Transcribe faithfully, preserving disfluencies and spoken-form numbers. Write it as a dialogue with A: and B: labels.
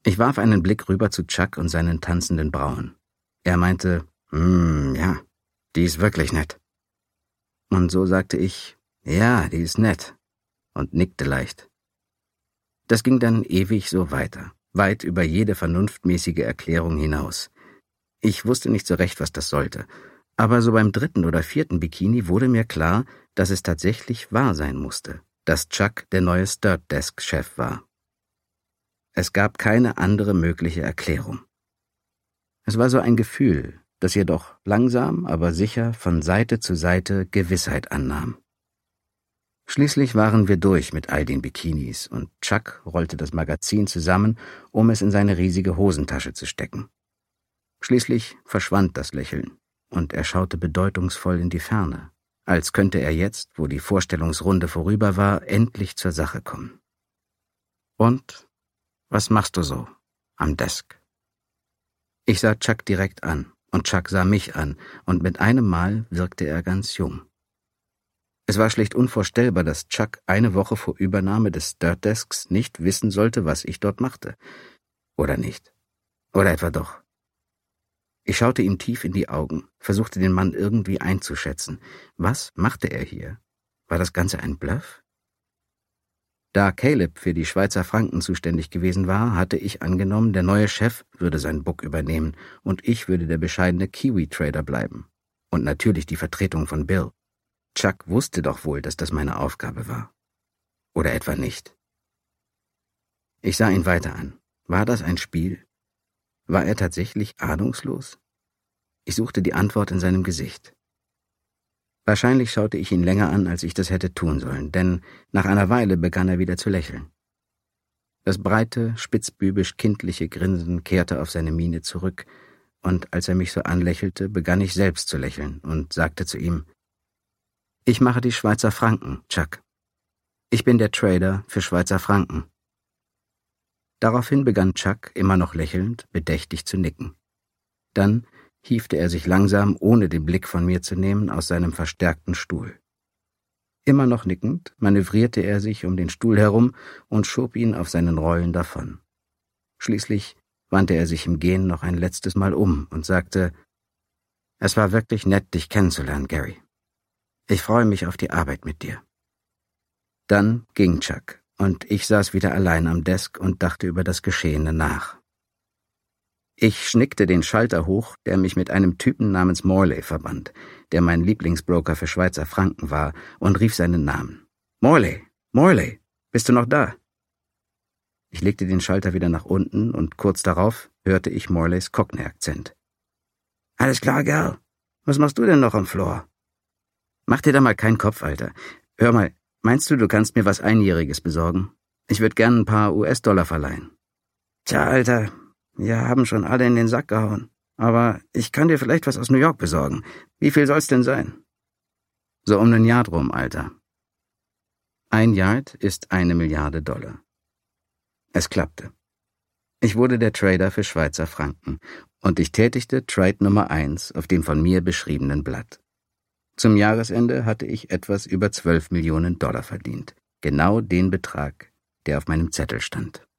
A: Ich warf einen Blick rüber zu Chuck und seinen tanzenden Brauen. Er meinte, hm, ja, die ist wirklich nett. Und so sagte ich, ja, die ist nett, und nickte leicht. Das ging dann ewig so weiter, weit über jede vernunftmäßige Erklärung hinaus. Ich wusste nicht so recht, was das sollte, aber so beim dritten oder vierten Bikini wurde mir klar, dass es tatsächlich wahr sein musste, dass Chuck der neue Stirred-Desk-Chef war. Es gab keine andere mögliche Erklärung. Es war so ein Gefühl, das jedoch langsam, aber sicher von Seite zu Seite Gewissheit annahm. Schließlich waren wir durch mit all den Bikinis und Chuck rollte das Magazin zusammen, um es in seine riesige Hosentasche zu stecken. Schließlich verschwand das Lächeln und er schaute bedeutungsvoll in die Ferne, als könnte er jetzt, wo die Vorstellungsrunde vorüber war, endlich zur Sache kommen. Und was machst du so am Desk? Ich sah Chuck direkt an und Chuck sah mich an und mit einem Mal wirkte er ganz jung. Es war schlicht unvorstellbar, dass Chuck eine Woche vor Übernahme des Stirred Desks nicht wissen sollte, was ich dort machte. Oder nicht. Oder etwa doch. Ich schaute ihm tief in die Augen, versuchte den Mann irgendwie einzuschätzen. Was machte er hier? War das Ganze ein Bluff? Da Caleb für die Schweizer Franken zuständig gewesen war, hatte ich angenommen, der neue Chef würde sein Book übernehmen und ich würde der bescheidene Kiwi-Trader bleiben. Und natürlich die Vertretung von Bill. Chuck wusste doch wohl, dass das meine Aufgabe war. Oder etwa nicht. Ich sah ihn weiter an. War das ein Spiel? War er tatsächlich ahnungslos? Ich suchte die Antwort in seinem Gesicht. Wahrscheinlich schaute ich ihn länger an, als ich das hätte tun sollen, denn nach einer Weile begann er wieder zu lächeln. Das breite, spitzbübisch-kindliche Grinsen kehrte auf seine Miene zurück, und als er mich so anlächelte, begann ich selbst zu lächeln und sagte zu ihm, »Ich mache die Schweizer Franken, Chuck. Ich bin der Trader für Schweizer Franken.« Daraufhin begann Chuck, immer noch lächelnd, bedächtig zu nicken. Dann hiefte er sich langsam, ohne den Blick von mir zu nehmen, aus seinem verstärkten Stuhl. Immer noch nickend manövrierte er sich um den Stuhl herum und schob ihn auf seinen Rollen davon. Schließlich wandte er sich im Gehen noch ein letztes Mal um und sagte, »Es war wirklich nett, dich kennenzulernen, Gary. Ich freue mich auf die Arbeit mit dir.« Dann ging Chuck, und ich saß wieder allein am Desk und dachte über das Geschehene nach. Ich schnickte den Schalter hoch, der mich mit einem Typen namens Morley verband, der mein Lieblingsbroker für Schweizer Franken war, und rief seinen Namen. »Morley, Morley, bist du noch da?« Ich legte den Schalter wieder nach unten und kurz darauf hörte ich Morleys Cockney-Akzent. »Alles klar, Girl. Was machst du denn noch am Floor?« »Mach dir da mal keinen Kopf, Alter. Hör mal, meinst du, du kannst mir was Einjähriges besorgen? Ich würde gern ein paar U S-Dollar verleihen.« »Tja, Alter, wir haben schon alle in den Sack gehauen. Aber ich kann dir vielleicht was aus New York besorgen. Wie viel soll's denn sein?« »So um nen Yard rum, Alter.« Ein Yard ist eine Milliarde Dollar. Es klappte. Ich wurde der Trader für Schweizer Franken und ich tätigte Trade Nummer eins auf dem von mir beschriebenen Blatt. Zum Jahresende hatte ich etwas über zwölf Millionen Dollar verdient. Genau den Betrag, der auf meinem Zettel stand.